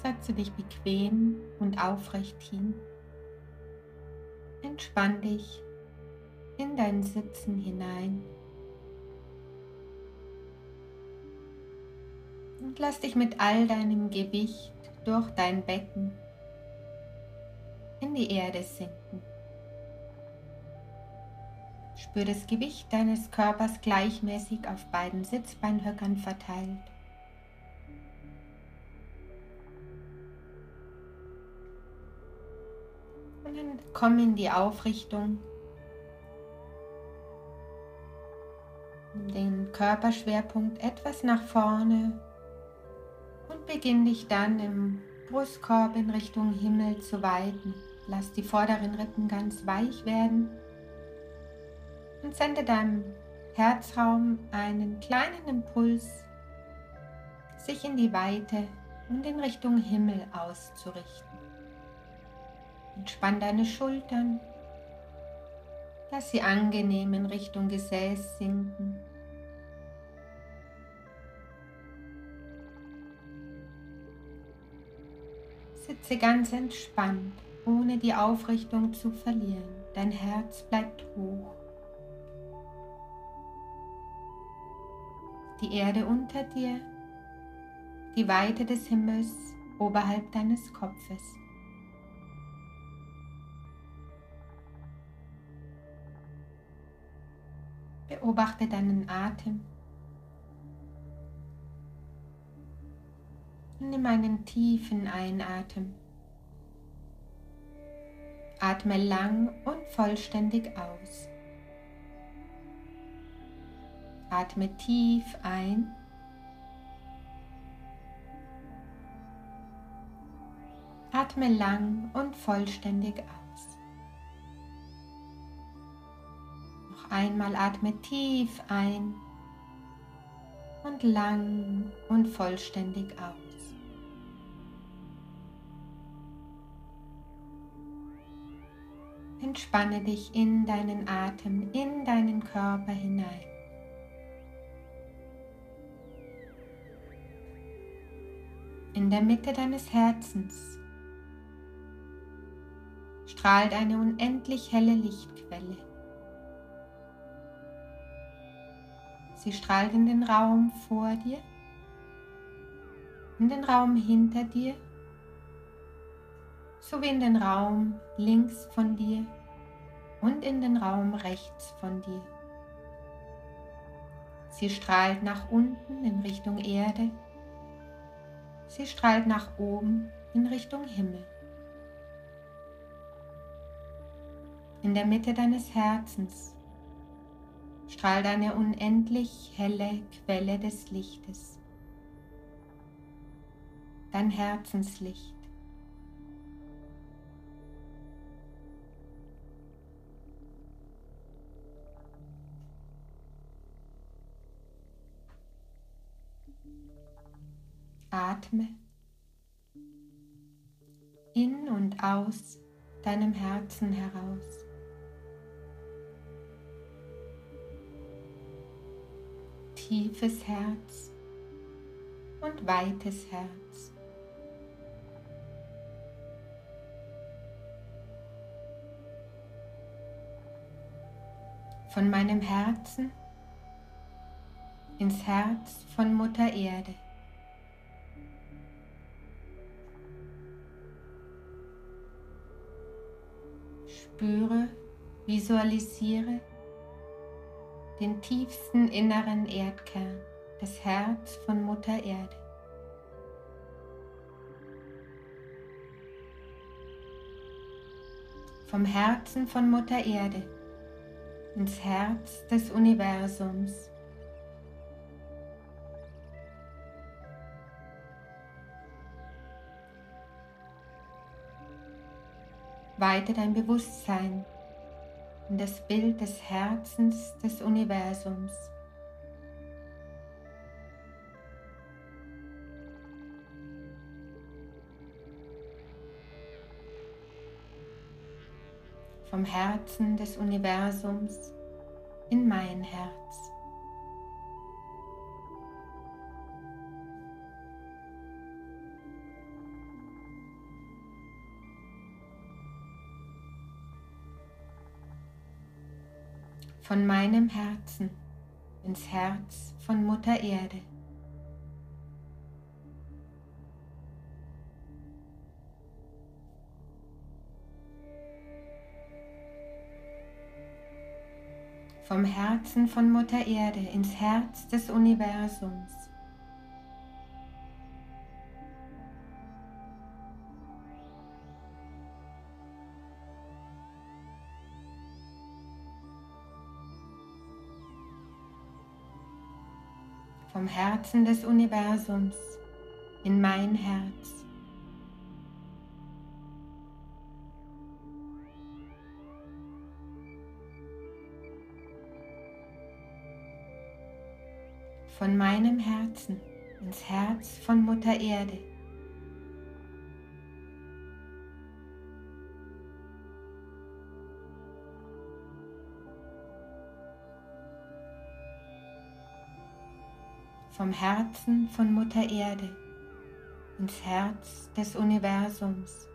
setze dich bequem und aufrecht hin. Entspann dich in dein Sitzen hinein und lass dich mit all deinem Gewicht durch dein Becken in die Erde sinken. Spür das Gewicht deines Körpers gleichmäßig auf beiden Sitzbeinhöckern verteilt. Und dann komm in die Aufrichtung. Nimm den Körperschwerpunkt etwas nach vorne und beginn dich dann im Brustkorb in Richtung Himmel zu weiten. Lass die vorderen Rippen ganz weich werden und sende deinem Herzraum einen kleinen Impuls, sich in die Weite und in Richtung Himmel auszurichten. Entspann deine Schultern, lass sie angenehm in Richtung Gesäß sinken. Sitze ganz entspannt, ohne die Aufrichtung zu verlieren. Dein Herz bleibt hoch. Die Erde unter dir, die Weite des Himmels oberhalb deines Kopfes. Beobachte deinen Atem. Nimm einen tiefen Einatmen. Atme lang und vollständig aus. Atme tief ein. Atme lang und vollständig aus. Noch einmal atme tief ein und lang und vollständig aus. Entspanne dich in deinen Atem, in deinen Körper hinein. In der Mitte deines Herzens strahlt eine unendlich helle Lichtquelle. Sie strahlt in den Raum vor dir, in den Raum hinter dir, sowie in den Raum links von dir und in den Raum rechts von dir. Sie strahlt nach unten in Richtung Erde. Sie strahlt nach oben in Richtung Himmel. In der Mitte deines Herzens strahlt eine unendlich helle Quelle des Lichtes. Dein Herzenslicht. Atme in und aus deinem Herzen heraus. Tiefes Herz und weites Herz. Von meinem Herzen ins Herz von Mutter Erde. Spüre, visualisiere den tiefsten inneren Erdkern, das Herz von Mutter Erde. Vom Herzen von Mutter Erde ins Herz des Universums. Weite dein Bewusstsein in das Bild des Herzens des Universums. Vom Herzen des Universums in mein Herz. von meinem Herzen ins Herz von Mutter Erde. Vom Herzen von Mutter Erde ins Herz des Universums. Vom Herzen des Universums in mein Herz. Von meinem Herzen ins Herz von Mutter Erde. Vom Herzen von Mutter Erde ins Herz des Universums.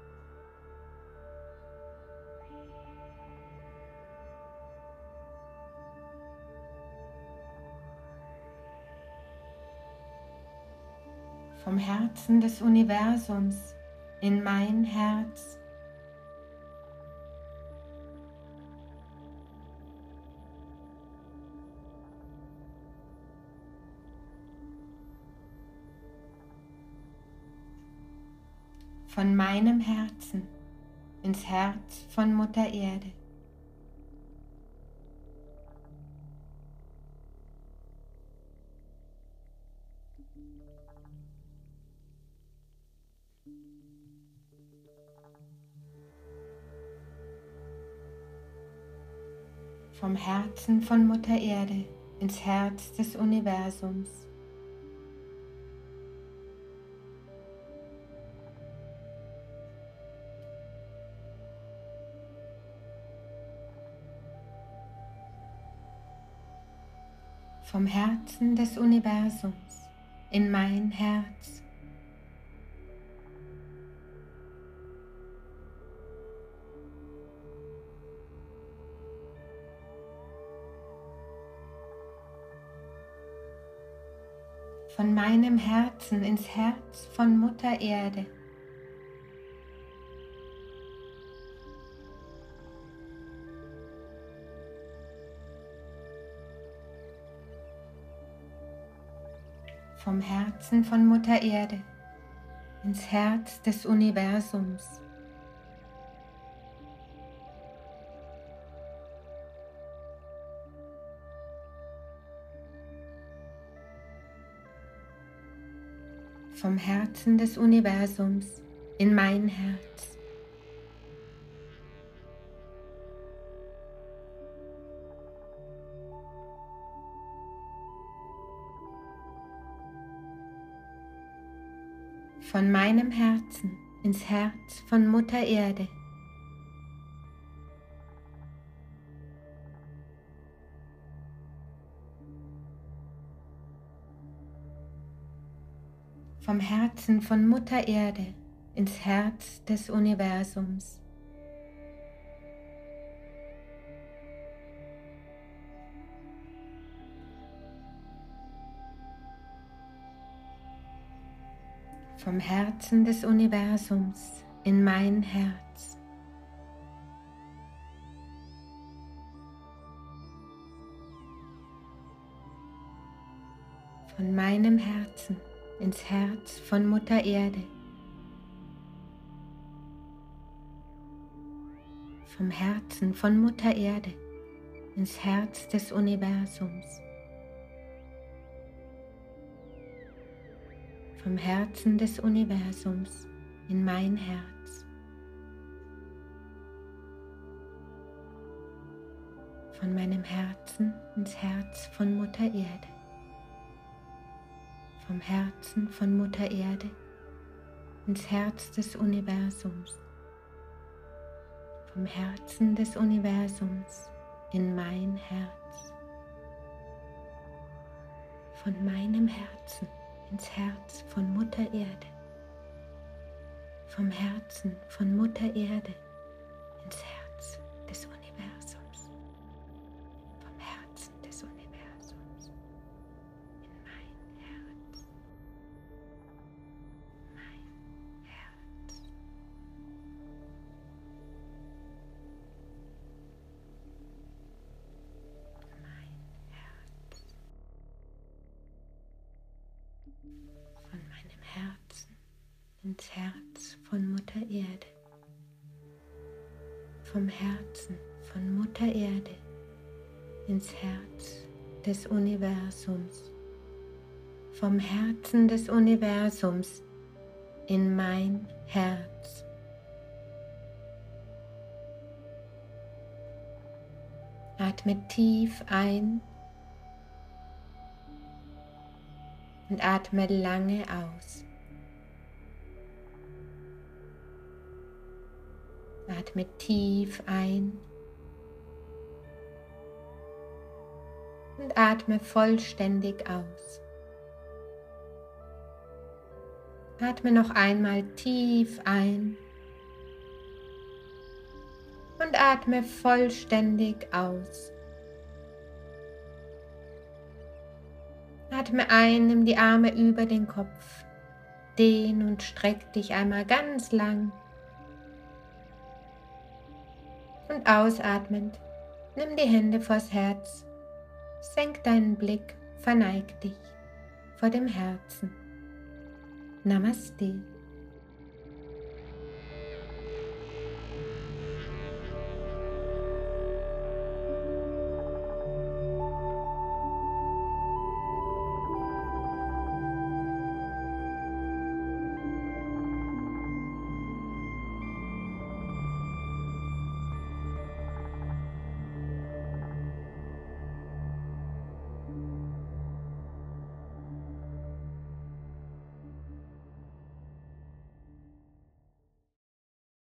Vom Herzen des Universums in mein Herz. Von meinem Herzen ins Herz von Mutter Erde. Vom Herzen von Mutter Erde ins Herz des Universums. Vom Herzen des Universums in mein Herz. Von meinem Herzen ins Herz von Mutter Erde. Vom Herzen von Mutter Erde ins Herz des Universums. Vom Herzen des Universums in mein Herz. Von meinem Herzen ins Herz von Mutter Erde. Vom Herzen von Mutter Erde ins Herz des Universums. Vom Herzen des Universums in mein Herz. Von meinem Herzen ins Herz von Mutter Erde. Vom Herzen von Mutter Erde ins Herz des Universums. Vom Herzen des Universums in mein Herz. Von meinem Herzen ins Herz von Mutter Erde. Vom Herzen von Mutter Erde ins Herz des Universums. Vom Herzen des Universums in mein Herz. Von meinem Herzen ins Herz von Mutter Erde. Vom Herzen von Mutter Erde ins Herz des Universums. ins Herz von Mutter Erde. Vom Herzen von Mutter Erde ins Herz des Universums. Vom Herzen des Universums in mein Herz. Atme tief ein und atme lange aus. Atme tief ein und atme vollständig aus. Atme noch einmal tief ein und atme vollständig aus. Atme ein, nimm die Arme über den Kopf, dehn und streck dich einmal ganz lang. Und ausatmend, nimm die Hände vors Herz, senk deinen Blick, verneig dich vor dem Herzen. Namaste.